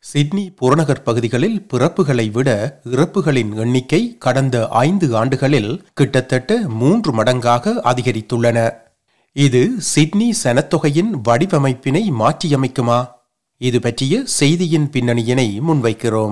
Sydney புறநகர் பகுதிகளில் பிறப்புகளை விட இறப்புகளின் எண்ணிக்கை கடந்த 5 ஆண்டுகளில் கிட்டத்தட்ட 3 மடங்காக அதிகரித்துள்ளன. இது சிட்னி சனத்தொகையின் வடிவமைப்பினை மாற்றியமைக்குமா? இது பற்றிய செய்தியின் பின்னணியினை முன்வைக்கிறோம்.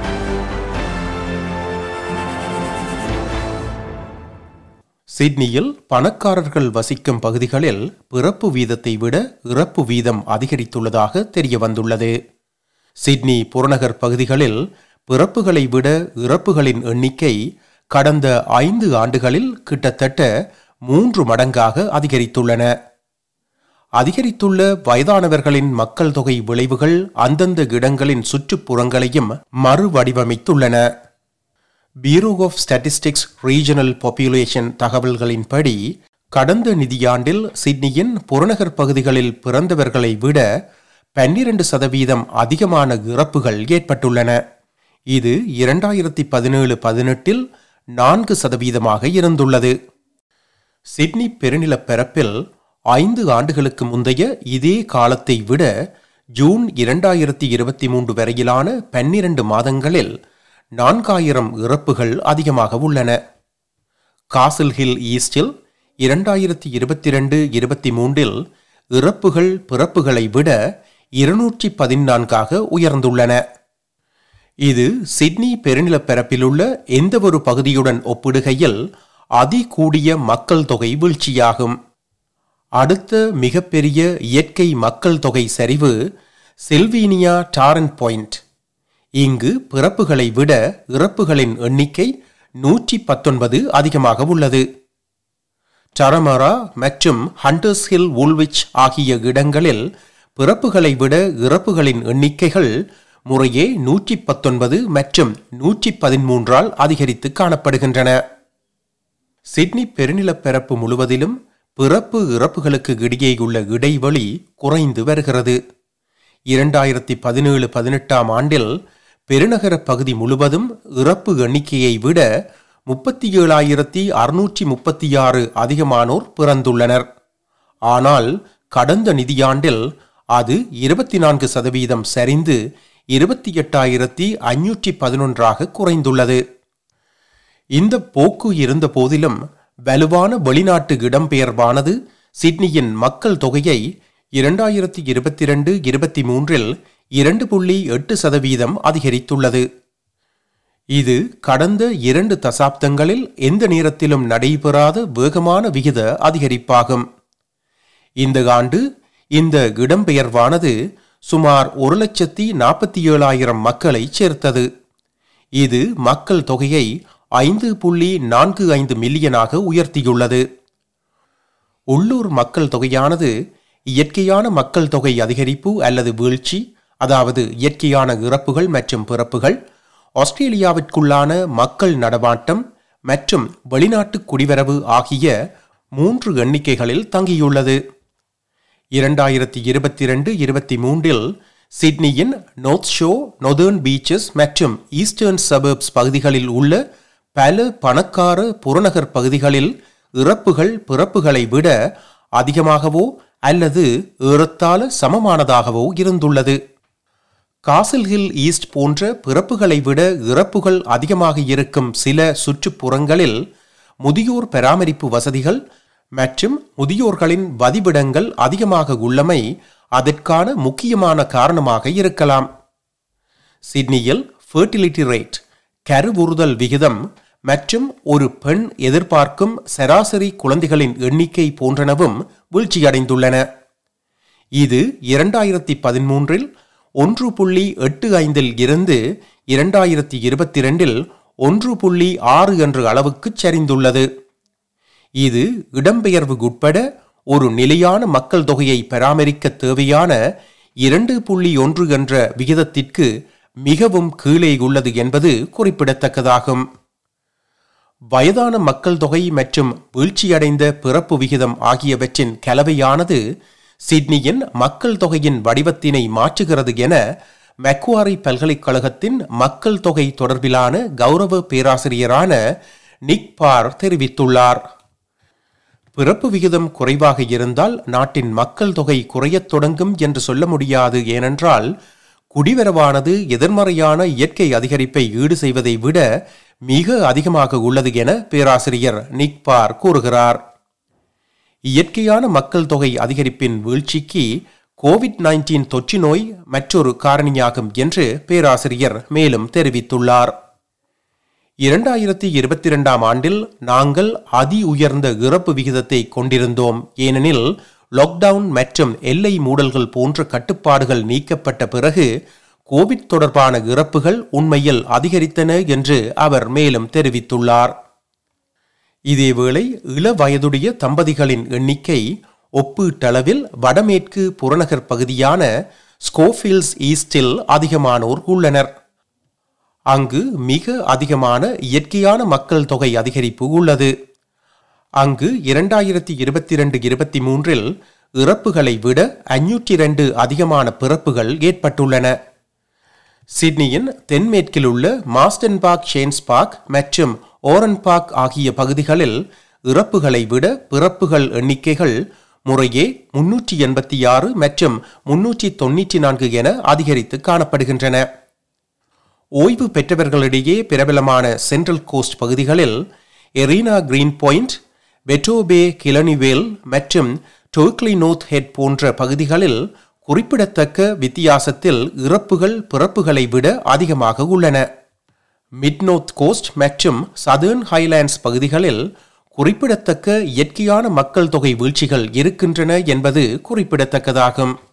சிட்னியில் பணக்காரர்கள் வசிக்கும் பகுதிகளில் பிறப்பு வீதத்தை விட இறப்பு வீதம் அதிகரித்துள்ளதாக தெரிய வந்துள்ளது. சிட்னி புறநகர் பகுதிகளில் பிறப்புகளை விட இறப்புகளின் எண்ணிக்கை கடந்த 5 ஆண்டுகளில் கிட்டத்தட்ட 3 மடங்காக அதிகரித்துள்ளன. அதிகரித்துள்ள வயதானவர்களின் மக்கள் தொகை விளைவுகள் அந்தந்த இடங்களின் சுற்றுப்புறங்களையும் மறுவடிவமைத்துள்ளன. Bureau of statistics regional population தகவல்களின்படி கடந்த நிதியாண்டில் சிட்னியின் புறநகர் பகுதிகளில் பிறந்தவர்களை விட 12% அதிகமான இறப்புகள் ஏற்பட்டுள்ளன. இது 2017-18 4% இருந்துள்ளது. சிட்னி பெருநிலப்பரப்பில் 5 ஆண்டுகளுக்கு முந்தைய இதே காலத்தை விட ஜூன் 2023 வரையிலான 12 மாதங்களில் 4000 இறப்புகள் அதிகமாக உள்ளன. காசில் ஹில் ஈஸ்டில் 2022-23 இறப்புகள் பிறப்புகளை விட 214 உயர்ந்துள்ளன. இது சிட்னி பெருநிலப்பரப்பிலுள்ள எந்தவொரு பகுதியுடன் ஒப்பிடுகையில் அதிகூடிய மக்கள் தொகை வீழ்ச்சியாகும். அடுத்த மிகப்பெரிய இயற்கை மக்கள் தொகை சரிவு சில்வேனியா டாரன்ட் பாயிண்ட். இங்கு பிறப்புகளை விட இறப்புகளின் எண்ணிக்கை 119 அதிகமாக உள்ளது. டரமரா மற்றும் ஹண்டர்ஸ் ஹில் வூல்விச் ஆகிய இடங்களில் பிறப்புகளை விட இறப்புகளின் எண்ணிக்கைகள் முறையே 119 மற்றும் 113 அதிகரித்து காணப்படுகின்றன. சிட்னி பெருநிலப்பரப்பு முழுவதிலும் பிறப்பு இறப்புகளுக்கு இடையேயுள்ள இடைவெளி குறைந்து வருகிறது. 2017-18 ஆண்டில் பெருநகர பகுதி முழுவதும் இறப்பு எண்ணிக்கையை விட 37,636 அதிகமானோர் பிறந்துள்ளனர். ஆனால் கடந்த நிதியாண்டில் அது 24% சரிந்து 28,511 குறைந்துள்ளது. இந்த போக்கு இருந்த போதிலும் வலுவான வெளிநாட்டு இடம்பெயர்வானது சிட்னியின் மக்கள் தொகையை 2022-23 2.8% அதிகரித்துள்ளது. இது கடந்த 2 தசாப்தங்களில் எந்த நேரத்திலும் நடைபெறாத வேகமான விகித அதிகரிப்பாகும். இந்த ஆண்டு இந்த இடம்பெயர்வானது சுமார் 1,47,000 மக்களை சேர்த்தது. இது மக்கள் தொகையை 5.45 மில்லியனாக உயர்த்தியுள்ளது. உள்ளூர் மக்கள் தொகையானது இயற்கையான மக்கள் தொகை அதிகரிப்பு அல்லது வீழ்ச்சி, அதாவது இயற்கையான இறப்புகள் மற்றும் பிறப்புகள், ஆஸ்திரேலியாவிற்குள்ளான மக்கள் நடமாட்டம் மற்றும் வெளிநாட்டு குடிவரவு ஆகிய 3 எண்ணிக்கைகளில் தங்கியுள்ளது. 2022-23 சிட்னியின் நார்த் ஷோ, நொதர்ன் பீச்சஸ் மற்றும் ஈஸ்டர்ன் சபர்ப்ஸ் பகுதிகளில் உள்ள பல பணக்கார புறநகர் பகுதிகளில் இறப்புகள் பிறப்புகளை விட அதிகமாகவோ அல்லது ஏறத்தாழ சமமானதாகவோ இருந்துள்ளது. காசில் ஹில் ஈஸ்ட் போன்ற பிறப்புகளை விட இறப்புகள் அதிகமாக இருக்கும் சில சுற்றுப்புறங்களில் முதியோர் பராமரிப்பு வசதிகள் மற்றும் முதியோர்களின் வதிவிடங்கள் அதிகமாக உள்ளமை அதற்கான முக்கியமான காரணமாக இருக்கலாம். சிட்னியில் ஃபெர்டிலிட்டி ரேட், கருவுறுதல் விகிதம் மற்றும் ஒரு பெண் எதிர்பார்க்கும் சராசரி குழந்தைகளின் எண்ணிக்கை போன்றனவும் வீழ்ச்சியடைந்துள்ளன. இது 2013 1.85 இருந்து 2022 1.6 என்ற அளவுக்கு சரிந்துள்ளது. இது இடம்பெயர்வு உட்பட ஒரு நிலையான மக்கள் தொகையை பராமரிக்க தேவையான 2.1 என்ற விகிதத்திற்கு மிகவும் கீழே உள்ளது என்பது குறிப்பிடத்தக்கதாகும். வயதான மக்கள் தொகை மற்றும் வீழ்ச்சியடைந்த பிறப்பு விகிதம் ஆகியவற்றின் கலவையானது சிட்னியின் மக்கள் தொகையின் வடிவத்தினை மாற்றுகிறது என மெக்வாரி பல்கலைக்கழகத்தின் மக்கள் தொகை தொடர்பிலான கௌரவ பேராசிரியரான நிக் பார் தெரிவித்துள்ளார். பிறப்பு விகிதம் குறைவாக இருந்தால் நாட்டின் மக்கள் தொகை குறையத் தொடங்கும் என்று சொல்ல முடியாது. ஏனென்றால் குடிவரவானது எதிர்மறையான இயற்கை அதிகரிப்பை ஈடு செய்வதை விட மிக அதிகமாக உள்ளது என பேராசிரியர் நிக் பார் கூறுகிறார். இயற்கையான மக்கள் தொகை அதிகரிப்பின் வீழ்ச்சிக்கு கோவிட்-19 தொற்று நோய் மற்றொரு காரணியாகும் என்று பேராசிரியர் மேலும் தெரிவித்துள்ளார். 2022ஆம் ஆண்டில் நாங்கள் அதி உயர்ந்த இறப்பு விகிதத்தை கொண்டிருந்தோம், ஏனெனில் லாக்டவுன் மற்றும் எல்லை மூடல்கள் போன்ற கட்டுப்பாடுகள் நீக்கப்பட்ட பிறகு கோவிட் தொடர்பான இறப்புகள் உண்மையில் அதிகரித்தன என்று அவர் மேலும் தெரிவித்துள்ளார். இதேவேளை இள வயதுடைய தம்பதிகளின் எண்ணிக்கை ஒப்பீட்டளவில் வடமேற்கு புறநகர் பகுதியான ஸ்கோஃபீல்ட்ஸ் ஈஸ்டில் அதிகமானோர் உள்ளனர். அங்கு மிக அதிகமான இயற்கையான மக்கள் தொகை அதிகரிப்பு உள்ளது. அங்கு 2022-23 இறப்புகளை விட 502 அதிகமான பிறப்புகள் ஏற்பட்டுள்ளன. சிட்னியின் தென்மேற்கில் உள்ள மாஸ்டன் பார்க், ஷேன்ஸ் பார்க் மற்றும் ஓரன் பார்க் ஆகிய பகுதிகளில் இறப்புகளை விட பிறப்புகள் எண்ணிக்கைகள் முறையே 386 மற்றும் 394 என அதிகரித்து காணப்படுகின்றன. ஓய்வு பெற்றவர்களிடையே பிரபலமான சென்ட்ரல் கோஸ்ட் பகுதிகளில் எரீனா கிரீன் பாயிண்ட், பெட்டோபே, கிளனிவேல் மற்றும் டோக்லி நோர்த் ஹெட் போன்ற பகுதிகளில் குறிப்பிடத்தக்க வித்தியாசத்தில் இறப்புகள் பிறப்புகளை விட அதிகமாக உள்ளன. மிட் நோர்த் கோஸ்ட் மற்றும் சதர்ன் ஹைலாண்ட்ஸ் பகுதிகளில் குறிப்பிடத்தக்க இயற்கையான மக்கள் தொகை வீழ்ச்சிகள் இருக்கின்றன என்பது குறிப்பிடத்தக்கதாகும்.